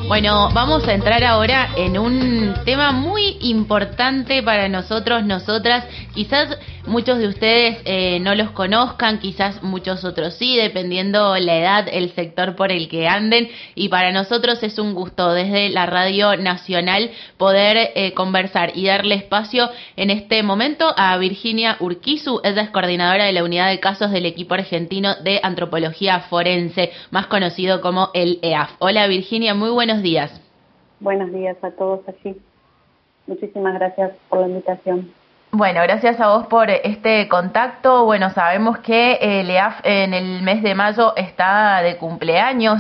Bueno, vamos a entrar ahora en un tema muy importante para nosotros, nosotras. Quizás muchos de ustedes no los conozcan, quizás muchos otros sí, dependiendo la edad, el sector por el que anden. Y para nosotros es un gusto desde la Radio Nacional poder conversar y darle espacio en este momento a Virginia Urquizu. Ella es coordinadora de la unidad de casos del equipo argentino de antropología forense, más conocido como el EAF. Hola Virginia, muy buenos días. Buenos días a todos allí. Muchísimas gracias por la invitación. Bueno, gracias a vos por este contacto. Bueno, sabemos que el EAF en el mes de mayo está de cumpleaños.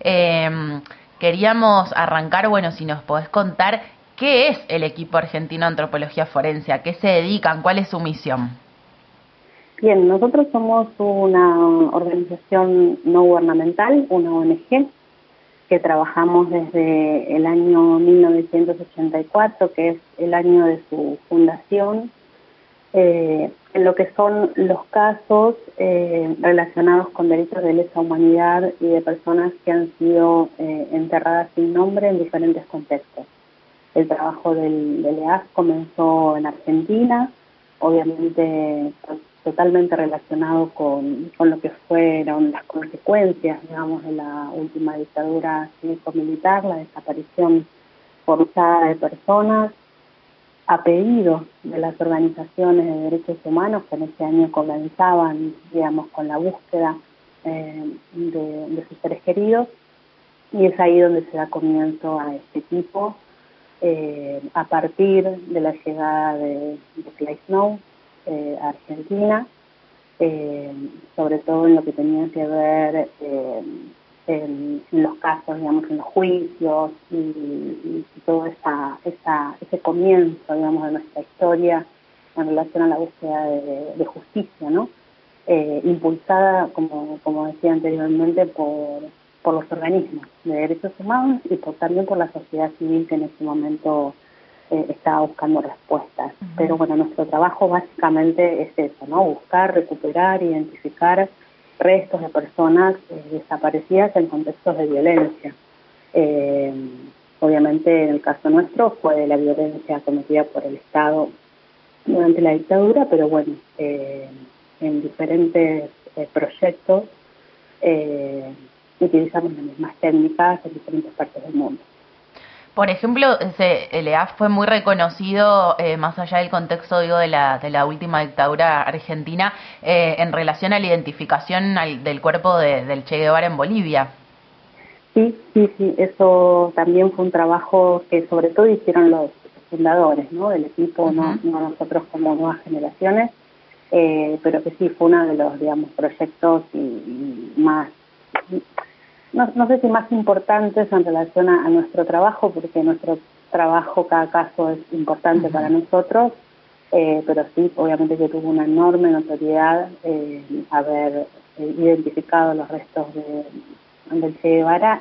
Queríamos arrancar, bueno, si nos podés contar qué es el equipo argentino de antropología forense, a qué se dedican, cuál es su misión. Bien, nosotros somos una organización no gubernamental, una ONG, que trabajamos desde el año 1984, que es el año de su fundación, en lo que son los casos relacionados con derechos de lesa humanidad y de personas que han sido enterradas sin nombre en diferentes contextos. El trabajo del EAF comenzó en Argentina, obviamente totalmente relacionado con lo que fueron las consecuencias, digamos, de la última dictadura cívico-militar, la desaparición forzada de personas, a pedido de las organizaciones de derechos humanos que en ese año comenzaban, digamos, con la búsqueda de sus seres queridos, y es ahí donde se da comienzo a este equipo, a partir de la llegada de Clay Snow a Argentina, sobre todo en lo que tenía que ver en los casos, digamos, en los juicios y todo ese comienzo, digamos, de nuestra historia en relación a la búsqueda de justicia, ¿no? Impulsada, como decía anteriormente, por los organismos de derechos humanos y también por la sociedad civil que en ese momento estaba buscando respuestas. Pero bueno, nuestro trabajo básicamente es eso, ¿no? Buscar, recuperar, identificar restos de personas desaparecidas en contextos de violencia. Obviamente en el caso nuestro fue la violencia cometida por el Estado durante la dictadura, pero bueno, en diferentes proyectos utilizamos las mismas técnicas en diferentes partes del mundo. Por ejemplo, el EAF fue muy reconocido, más allá del contexto, digo, de la última dictadura argentina, en relación a la identificación del cuerpo del Che Guevara en Bolivia. Sí, eso también fue un trabajo que sobre todo hicieron los fundadores, ¿no? Del equipo, no nosotros como nuevas generaciones, pero que sí fue uno de los, digamos, proyectos y más, no sé si más importantes en relación a nuestro trabajo, porque nuestro trabajo, cada caso es importante para nosotros, pero sí, obviamente que tuvo una enorme notoriedad haber identificado los restos del Che Guevara,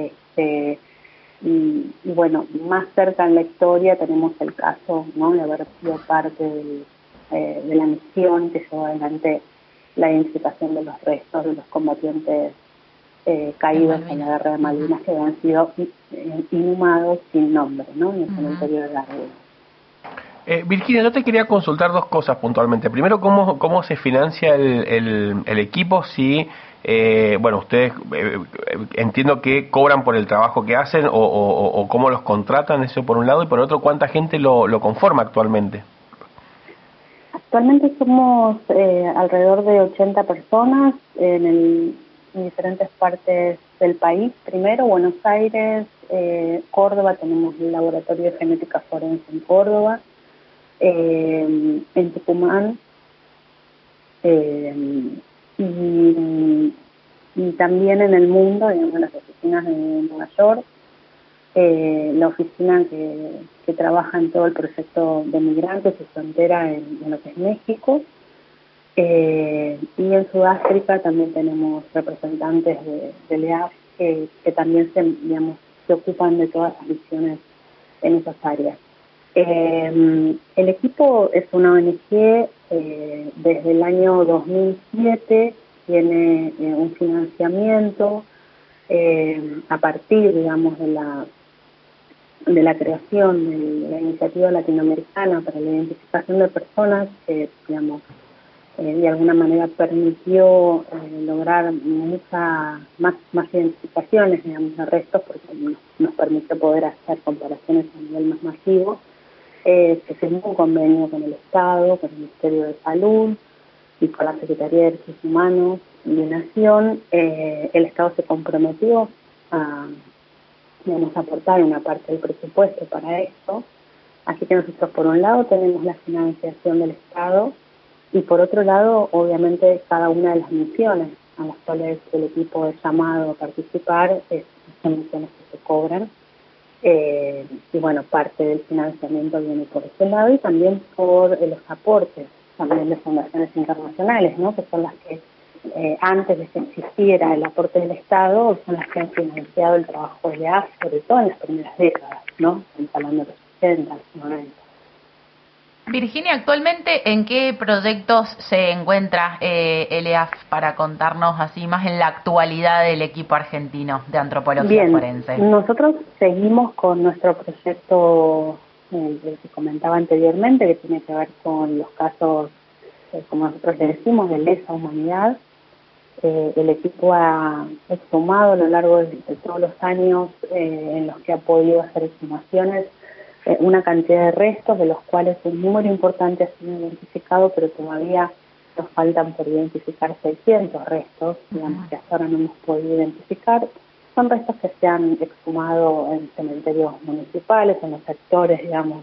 y bueno, más cerca en la historia tenemos el caso, ¿no?, de haber sido parte de la misión que llevó adelante la identificación de los restos de los combatientes caídos en la guerra de Malvinas, que habían sido inhumados sin nombre, ¿no?, en el cementerio de la Reina. Virginia, yo te quería consultar dos cosas puntualmente. Primero, ¿cómo se financia el equipo? Si, bueno, ustedes entiendo que cobran por el trabajo que hacen o cómo los contratan, eso por un lado, y por otro, ¿cuánta gente lo conforma actualmente? Actualmente somos alrededor de 80 personas en diferentes partes del país. Primero, Buenos Aires, Córdoba, tenemos el laboratorio de genética forense en Córdoba, en Tucumán, y también en el mundo, digamos, las oficinas de Nueva York, la oficina que trabaja en todo el proyecto de migrantes y frontera en lo que es México, y en Sudáfrica también tenemos representantes del EAF que también se ocupan de todas las misiones en esas áreas. El equipo es una ONG desde el año 2007, tiene un financiamiento a partir, digamos, de la creación de la iniciativa latinoamericana para la identificación de personas, que, digamos, de alguna manera permitió lograr más identificaciones, digamos, de restos, porque nos permitió poder hacer comparaciones a nivel más masivo. Se firmó un convenio con el Estado, con el Ministerio de Salud y con la Secretaría de Derechos Humanos de Nación. El Estado se comprometió a, digamos, aportar una parte del presupuesto para esto. Así que nosotros, por un lado, tenemos la financiación del Estado y, por otro lado, obviamente, cada una de las misiones a las cuales el equipo es llamado a participar son misiones que se cobran. Y bueno, parte del financiamiento viene por ese lado y también por los aportes también de fundaciones internacionales, ¿no? Que son las que antes de que existiera el aporte del Estado, son las que han financiado el trabajo de LEAF, sobre todo en las primeras décadas, ¿no? Estamos hablando de los 60, los 90. Virginia, actualmente, ¿en qué proyectos se encuentra LEAF para contarnos así más en la actualidad del equipo argentino de antropología forense? Nosotros seguimos con nuestro proyecto que comentaba anteriormente, que tiene que ver con los casos, como nosotros le decimos, de lesa humanidad. El equipo ha exhumado a lo largo de todos los años en los que ha podido hacer exhumaciones una cantidad de restos, de los cuales un número importante ha sido identificado, pero todavía nos faltan por identificar 600 restos, digamos, que hasta ahora no hemos podido identificar. Son restos que se han exhumado en cementerios municipales, en los sectores, digamos,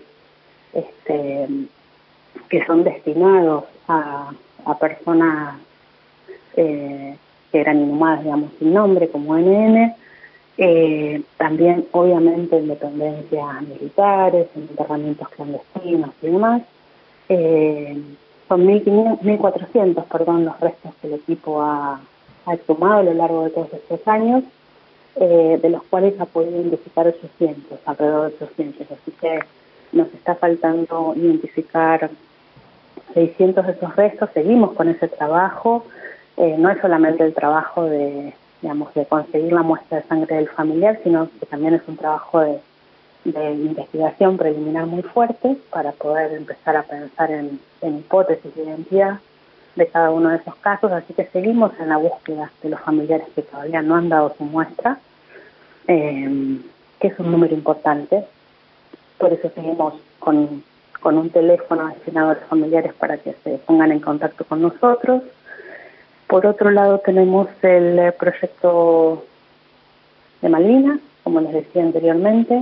que son destinados a personas que eran inhumadas, digamos, sin nombre, como NN. También, obviamente, en dependencias militares, en enterramientos clandestinos y demás. Son 1.400, los restos que el equipo ha exhumado a lo largo de todos estos años, de los cuales ha podido identificar 800, alrededor de 800. Así que nos está faltando identificar 600 de esos restos. Seguimos con ese trabajo. No es solamente el trabajo de conseguir la muestra de sangre del familiar, sino que también es un trabajo de investigación preliminar muy fuerte para poder empezar a pensar en hipótesis de identidad de cada uno de esos casos. Así que seguimos en la búsqueda de los familiares que todavía no han dado su muestra, que es un número importante. Por eso seguimos con un teléfono destinado a los familiares para que se pongan en contacto con nosotros. Por otro lado, tenemos el proyecto de Malvinas, como les decía anteriormente.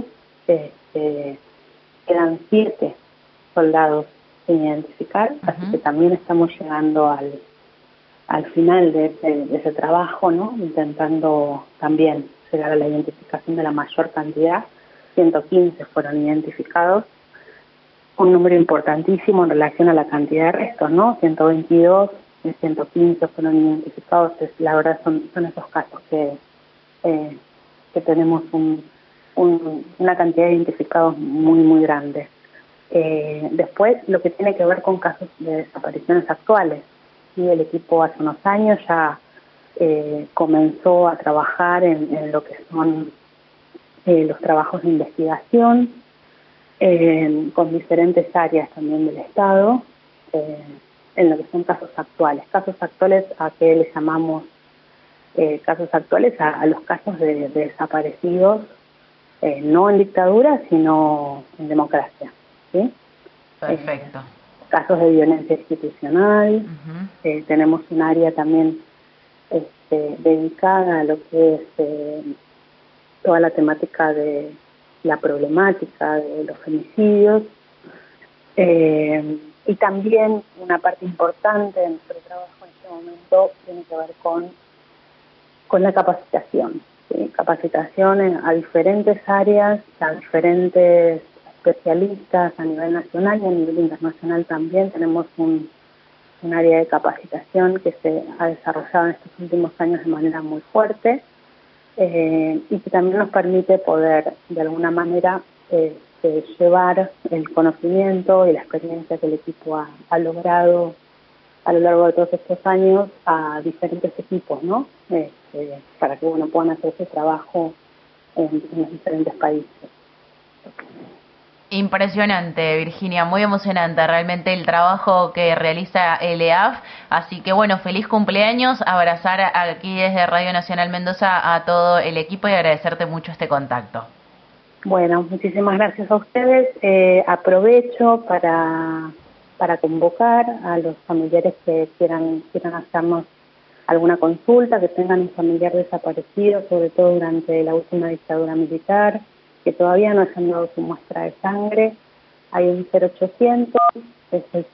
Quedan 7 soldados sin identificar, así que también estamos llegando al final de ese trabajo, ¿no? Intentando también llegar a la identificación de la mayor cantidad. 115 fueron identificados, un número importantísimo en relación a la cantidad de restos, ¿no? 122 y 115 fueron identificados. La verdad son esos casos que tenemos una cantidad de identificados muy, muy grande. Después, lo que tiene que ver con casos de desapariciones actuales. ¿Sí? El equipo hace unos años ya comenzó a trabajar en lo que son los trabajos de investigación con diferentes áreas también del Estado, en lo que son casos actuales. Casos actuales, ¿a qué le llamamos casos actuales? A los casos de desaparecidos, no en dictadura, sino en democracia. ¿Sí? Perfecto. Casos de violencia institucional. Tenemos un área también dedicada a lo que es toda la temática de la problemática de los femicidios. Y también una parte importante de nuestro trabajo en este momento tiene que ver con la capacitación. ¿Sí? Capacitación a diferentes áreas, a diferentes especialistas a nivel nacional y a nivel internacional también. Tenemos un área de capacitación que se ha desarrollado en estos últimos años de manera muy fuerte y que también nos permite poder, de alguna manera, llevar el conocimiento y la experiencia que el equipo ha logrado a lo largo de todos estos años a diferentes equipos, ¿no? para que bueno, puedan hacer ese trabajo en los diferentes países. Impresionante, Virginia, muy emocionante realmente el trabajo que realiza el EAF, así que bueno, feliz cumpleaños, abrazar aquí desde Radio Nacional Mendoza a todo el equipo y agradecerte mucho este contacto. Bueno, muchísimas gracias a ustedes. Aprovecho para convocar a los familiares que quieran hacernos alguna consulta, que tengan un familiar desaparecido, sobre todo durante la última dictadura militar, que todavía no hayan dado su muestra de sangre. Hay un 0800, es el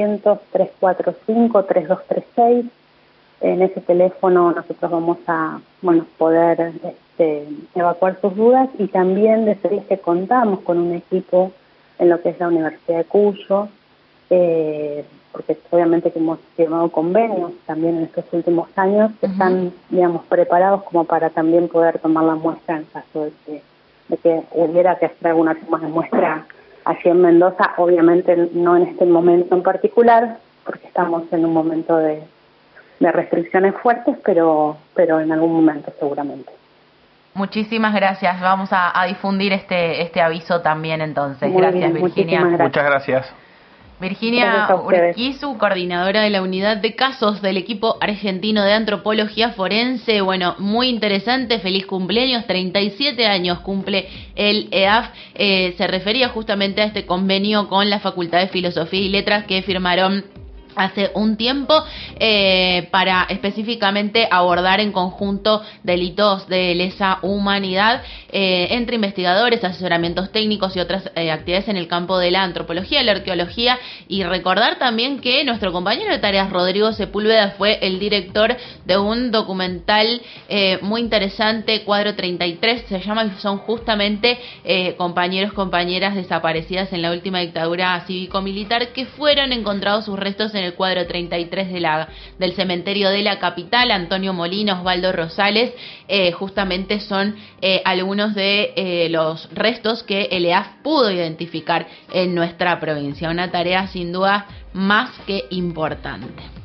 0800-345-3236. En ese teléfono nosotros vamos a poder evacuar sus dudas, y también decirles que contamos con un equipo en lo que es la Universidad de Cuyo, porque obviamente que hemos firmado convenios también en estos últimos años, que están, digamos, preparados como para también poder tomar la muestra en caso de que hubiera que hacer alguna toma de muestra allí en Mendoza, obviamente no en este momento en particular, porque estamos en un momento de restricciones fuertes, pero en algún momento seguramente. Muchísimas gracias, vamos a difundir este aviso también entonces. Muy gracias, bien, Virginia. Muchas gracias. Virginia Urquizu, coordinadora de la unidad de casos del equipo argentino de antropología forense. Bueno, muy interesante, feliz cumpleaños, 37 años cumple el EAF. Se refería justamente a este convenio con la Facultad de Filosofía y Letras que firmaron hace un tiempo para específicamente abordar en conjunto delitos de lesa humanidad entre investigadores, asesoramientos técnicos y otras actividades en el campo de la antropología, la arqueología, y recordar también que nuestro compañero de tareas Rodrigo Sepúlveda fue el director de un documental muy interesante, Cuadro 33 se llama, y son justamente compañeras desaparecidas en la última dictadura cívico-militar que fueron encontrados sus restos en el cuadro 33 del cementerio de la capital. Antonio Molina, Osvaldo Rosales, justamente son algunos de los restos que el EAF pudo identificar en nuestra provincia. Una tarea sin duda más que importante.